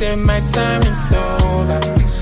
say my time is over.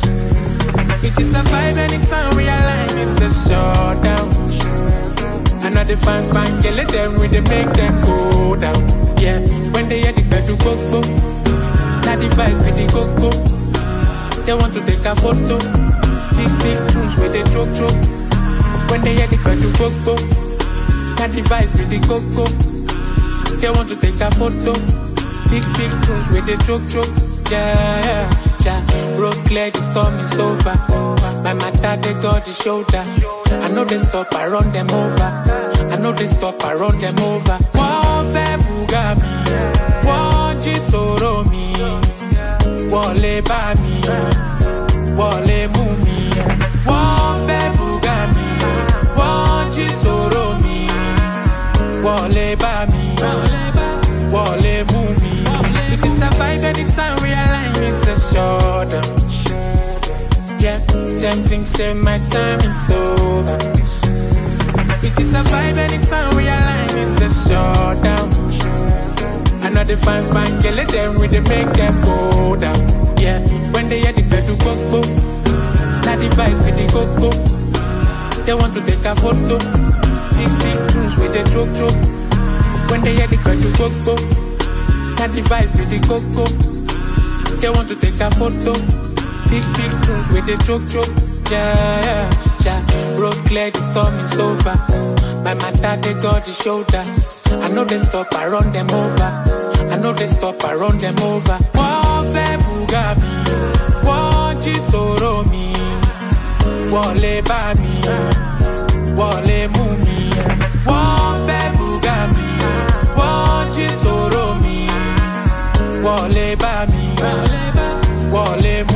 It is a vibe anytime we align, it's a showdown. I know they fine, get let them with they make them go down. Yeah, when they hear the do go, now the vibes with the go. They want to take a photo, big tunes with the choke. When they hear the do go, now the vibes with the go. They want to take a photo, big tunes with the choke. Yeah. Road clear, the storm is over. My matter, they got the shoulder. I know they stop, I run them over. I know they stop, I run them over. One fe bugami, one jisoro mi, wole ba mi, wole mumi. One fe bugami, one jisoro mi, wole ba mi, wole mumi. It is a vibe anytime we align, it's a showdown. Yeah, them things say my time is over. It is a vibe anytime we align, it's a showdown. I know they fine, get let them with they make them go down. Yeah, when they hear the do go, now the vibes with the go. They want to take a photo, big tunes with the choke. When they hear the do go, now the vibes with the go. They want to take a photo, big tunes with the choke. Yeah. Road clear, the storm is over. My matter, they got the shoulder. I know they stop, I run them over. I know they stop, I run them over. One fe bugami, one jisoro mi, wole ba mi, wole mumi. One fe bugami, one jisoro mi, wole ba mi, wole